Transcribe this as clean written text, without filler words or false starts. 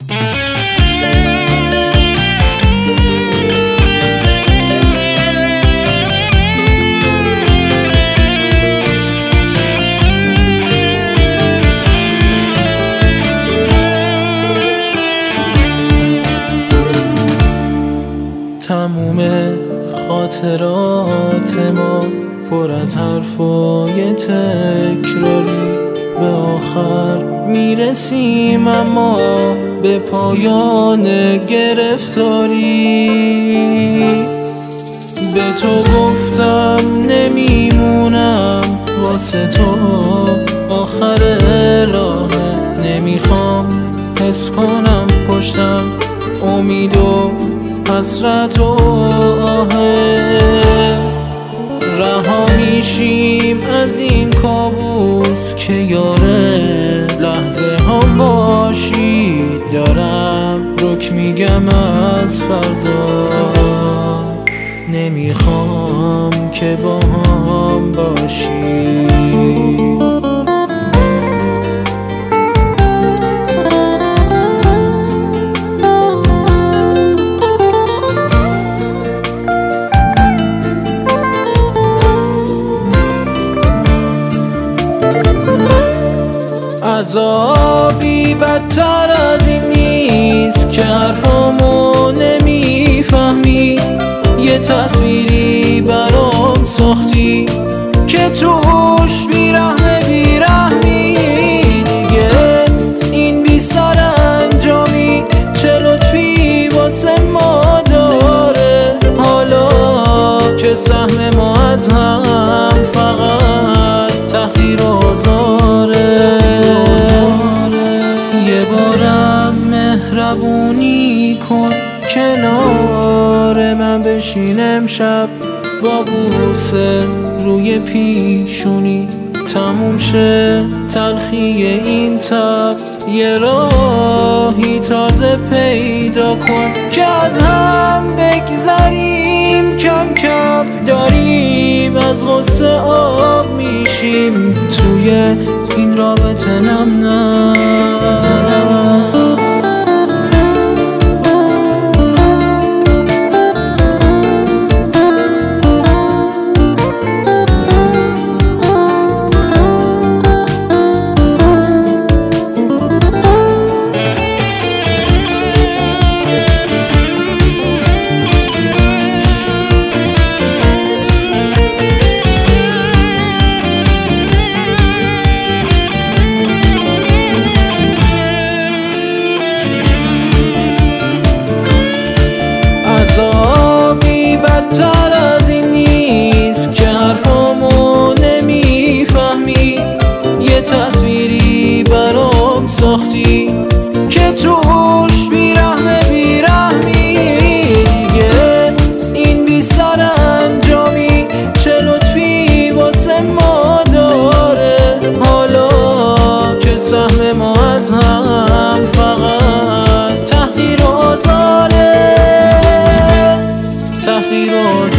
تموم خاطرات ما پر از حرفای تکراری، به آخر میرسیم اما به پایان گرفتاری. به تو گفتم نمیمونم واسه تو آخر راه، نمیخوام حس کنم پشتم امید و حسرت و آهه. رها میشیم از این کابوس که یاره لحظه هم باشی. دارم رک میگم از فردا، نمیخوام که با هم باشی. عذابی بدتر از این نیست که حرفامو نمیفهمی. یه تصویری برام ساختی که توش بیرحمی. دیگه این بی سر انجامی چه لطفی واسه ما داره، حالا که سهم ما از هم فقط تحقیر و آزاره. یه بارم مهربونی کن کنار من بشین امشب، با بوسه روی پیشونی تموم شه تلخی این تب. یه راهی تازه پیدا کن که از هم بگذریم، کم کم داریم از غصه آب میشیم توی این رابطه نم نم. عذابی بدتر از این نیست که حرفامو نمیفهمی. یه تصویری برام ساختی که توش بیرحمی. دیگه این بی سر انجامی چه لطفی واسه ما داره، حالا که سهم ما از هم فقط تحقیر و آزاره. تحقیر و